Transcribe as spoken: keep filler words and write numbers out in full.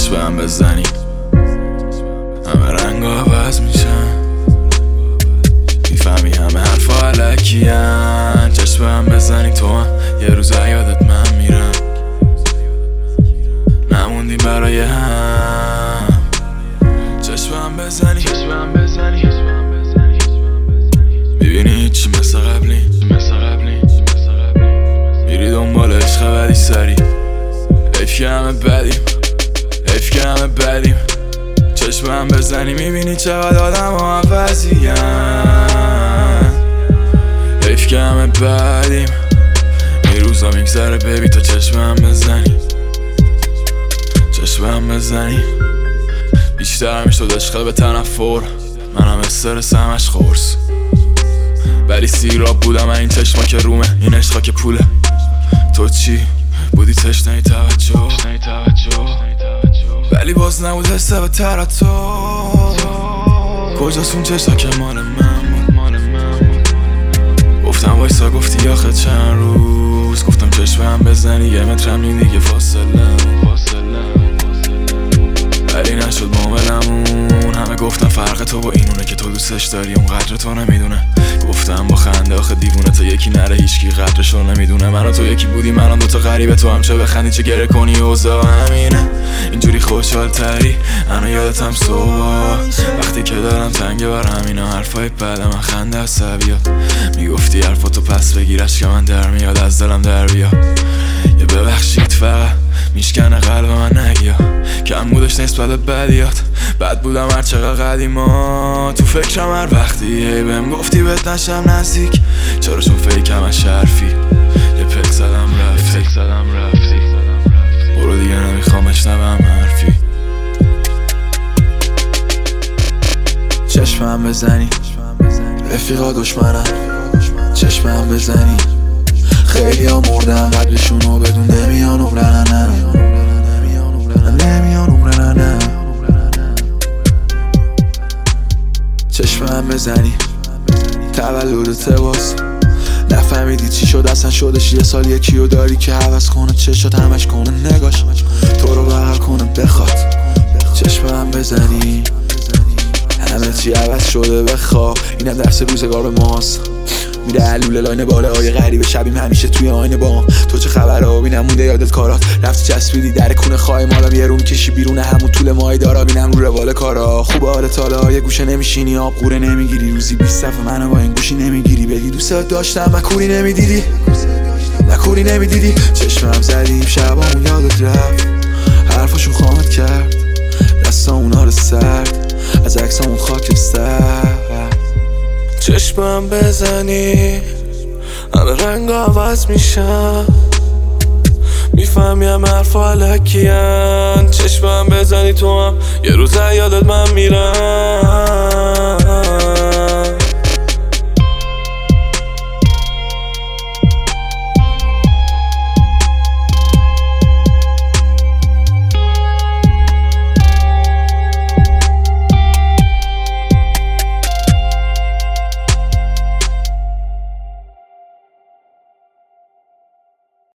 چشمم بزنی همه رنگ عوض میشن، میفهمی همه حرفا علکیان. چشمم بزنی تو هم یه روز یادت من میرم، نموندیم برای هم. چشمم بزنی چشمم بزنی میبینی هیچی مثل قبلی مثل قبلی میری دنبال عشق بدی سری. حیف که همه بدیم حیف که همه بدیم. چشمم بزنی میبینی چقدر آدم ها عوضیم. حیف که همه بدیم. این روزا میگذره بیبی تا چشمم بزنی چشمم بزنی. بیشتر میشد عشق به تنفر، منم استرس همش خورس، ولی سیراب بودم این چشما که رومه، این عشقا که پوله. تو چی؟ بودی تشنه توجه ولی باز نبود حسه به تر تو. کجاست اون چشتا که مال من بود؟ گفتم وایسا گفتی آخه چند روز. گفتم چشمم بزنی یه مترم این دیگه فاصله، ولی نشد معاملمون. همه گفتن فرق تو با اینونه که تو دوستش داری اون قدر تو نمیدونه. گفتم با خنده آخه دیوونه تا یکی نره هیچکی قدرشو نمیدونه. من و تو یکی بودی من دوتا غریبه، تو هم چه بخندی چه گره کنی اوضاع همینه. اینجوری خوشحال تری منو یادتم صبح وقتی که دارم تنگه برم اینا حرفای بعد من خنده عصبیات. میگفتی حرفاتو پس بگیرش که من در میاد از دلم در بیا. یه ببخشید فقط میشکنه قلب من نگیا. کم بودش نسبت به بدیات، بد بودم هر چقدر قدیما. تو فکرم هر وقتی هی بهم گفتی بهت نشم نزدیک. چرا چون فیکم از شرفی یه پک زدم رفتی پک زدم رفتی برو دیگه نمیخوام اشنوم حرفی. چشمم بزنی رفیقا دشمنم، چشمم بزنی خیلی ها مردن قبلشونو بدون نمیان عمرنم نمیان عمرنم. چشمم بزنی تولدت باز نفهمیدی چی شد اصلا شدش یه سال یکیو داری که عوض کنه چشات همش کنه نگاش تو رو بغل کنه بخواد. چشمم بزنی همه چی عوض شده بخواب. اینم درس روزگار به ماست، میره علوله لاینه باله های غریبه شبیم همیشه توی آینه بام. تو چه خبره ها بینم مونده یادت کارات رفتی چسبیدی در کونه خواهی مالم یه رو میکشی بیرونه همون طول ماهی دارا بینم رو روال کارا. خوب حالت حالا یه گوشه نمیشینی آب قوره نمیگیری روزی بیست صفحه منو با این گوشی نمیگیری. بگی دوست داشتم مکوری نمیدیدی مکوری نمیدیدی. چشمم زدیم شبامون یادت رفت حرفاشون خامت کرد دستا اونا رو سرد از عکسامون خاکستر. چشمم بزنی همه رنگ عوض میشن، میفهمیم حرفا علکیان. چشمم بزنی تو هم یه روز یادت من میرم،